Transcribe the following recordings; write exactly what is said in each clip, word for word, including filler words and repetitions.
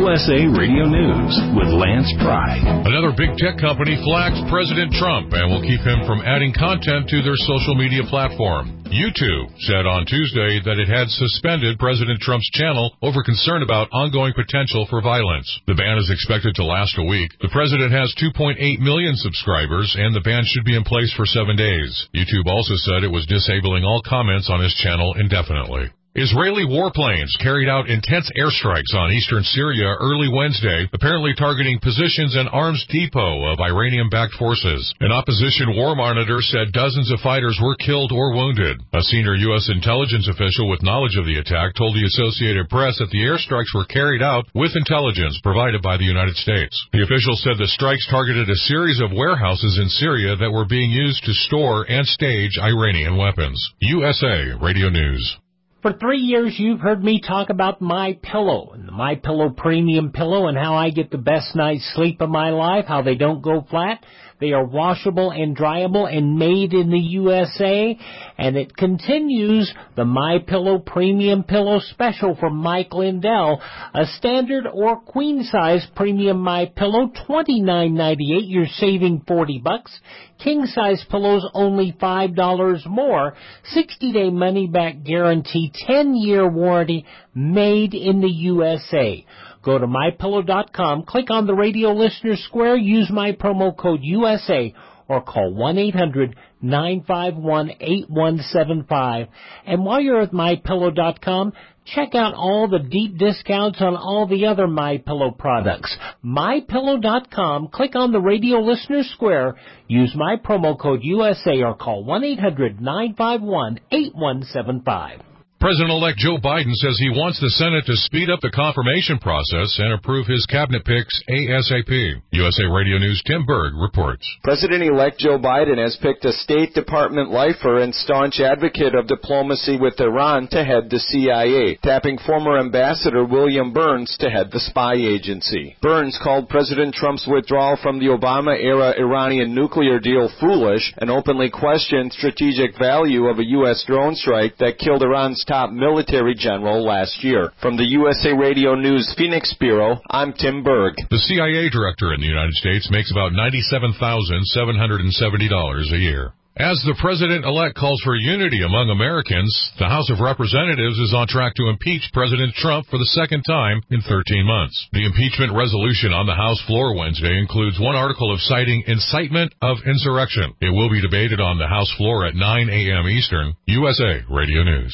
U S A Radio News with Lance Pry. Another big tech company flags President Trump and will keep him from adding content to their social media platform. YouTube said on Tuesday that it had suspended President Trump's channel over concern about ongoing potential for violence. The ban is expected to last a week. The president has two point eight million subscribers, and the ban should be in place for seven days. YouTube also said it was disabling all comments on his channel indefinitely. Israeli warplanes carried out intense airstrikes on eastern Syria early Wednesday, apparently targeting positions and arms depot of Iranian-backed forces. An opposition war monitor said dozens of fighters were killed or wounded. A senior U S intelligence official with knowledge of the attack told the Associated Press that the airstrikes were carried out with intelligence provided by the United States. The official said the strikes targeted a series of warehouses in Syria that were being used to store and stage Iranian weapons. U S A Radio News. For three years, you've heard me talk about MyPillow and the MyPillow Premium Pillow and how I get the best night's sleep of my life, how they don't go flat. They are washable and dryable and made in the U S A. And it continues the MyPillow Premium Pillow Special from Mike Lindell. A standard or queen-size premium MyPillow, twenty-nine ninety-eight. You're saving forty bucks. King-size pillows only five dollars more. sixty-day money-back guarantee, ten-year warranty, made in the U S A. Go to my pillow dot com, click on the radio listener square, use my promo code U S A, or call one eight hundred nine five one eight one seven five. And while you're at my pillow dot com, check out all the deep discounts on all the other MyPillow products. my pillow dot com, click on the radio listener square, use my promo code U S A, or call one eight hundred nine five one eight one seven five. President-elect Joe Biden says he wants the Senate to speed up the confirmation process and approve his cabinet picks ASAP. U S A Radio News' Tim Berg reports. President-elect Joe Biden has picked a State Department lifer and staunch advocate of diplomacy with Iran to head the C I A, tapping former Ambassador William Burns to head the spy agency. Burns called President Trump's withdrawal from the Obama-era Iranian nuclear deal foolish and openly questioned strategic value of a U S drone strike that killed Iran's top military general last year. From the U S A Radio News Phoenix Bureau, I'm Tim Berg. The C I A director in the United States makes about ninety-seven thousand seven hundred seventy dollars a year. As the president-elect calls for unity among Americans, the House of Representatives is on track to impeach President Trump for the second time in thirteen months. The impeachment resolution on the House floor Wednesday includes one article of citing incitement of insurrection. It will be debated on the House floor at nine a.m. Eastern. U S A Radio News.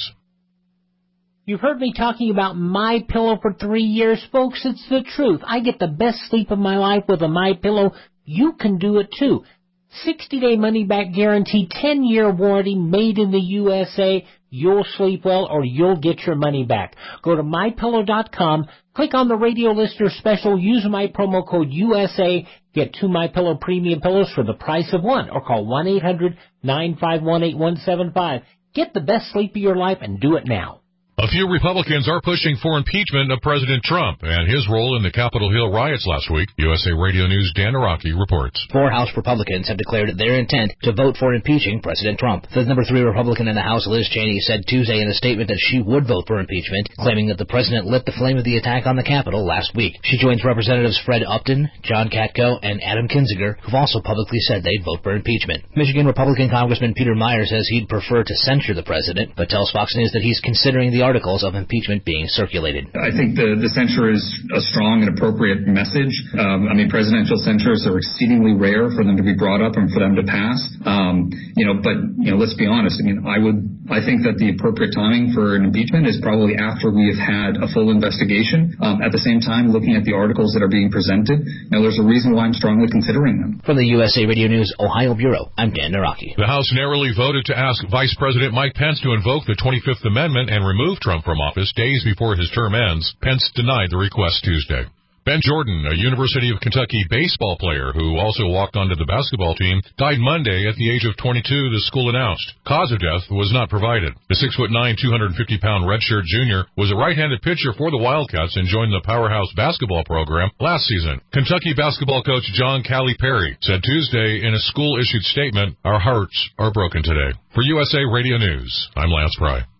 You've heard me talking about MyPillow for three years, folks. It's the truth. I get the best sleep of my life with a MyPillow. You can do it too. sixty-day money-back guarantee, ten-year warranty, made in the U S A. You'll sleep well or you'll get your money back. Go to my pillow dot com, click on the radio listener special, use my promo code U S A, get two MyPillow premium pillows for the price of one, or call one eight hundred nine five one eight one seven five. Get the best sleep of your life and do it now. A few Republicans are pushing for impeachment of President Trump and his role in the Capitol Hill riots last week. U S A Radio News' Dan Araki reports. Four House Republicans have declared their intent to vote for impeaching President Trump. The number three Republican in the House, Liz Cheney, said Tuesday in a statement that she would vote for impeachment, claiming that the president lit the flame of the attack on the Capitol last week. She joins Representatives Fred Upton, John Katko, and Adam Kinzinger, who've also publicly said they'd vote for impeachment. Michigan Republican Congressman Peter Meyer says he'd prefer to censure the president, but tells Fox News that he's considering the articles of impeachment being circulated. I think the, the censure is a strong and appropriate message. Um, I mean, presidential censures are exceedingly rare for them to be brought up and for them to pass. Um, you know, but, you know, let's be honest. I mean, I would, I think that the appropriate timing for an impeachment is probably after we have had a full investigation. Um, at the same time, looking at the articles that are being presented. Now, there's a reason why I'm strongly considering them. From the U S A Radio News Ohio Bureau, I'm Dan Naraki. The House narrowly voted to ask Vice President Mike Pence to invoke the twenty-fifth Amendment and remove Trump from office days before his term ends. Pence denied the request Tuesday. Ben Jordan, a University of Kentucky baseball player who also walked onto the basketball team, died Monday at the age of twenty-two, the school announced. Cause of death was not provided. The six foot nine, two hundred fifty pound redshirt junior was a right-handed pitcher for the Wildcats and joined the powerhouse basketball program last season. Kentucky basketball coach John Calipari said Tuesday in a school-issued statement, "Our hearts are broken today." For U S A Radio News, I'm Lance Pry.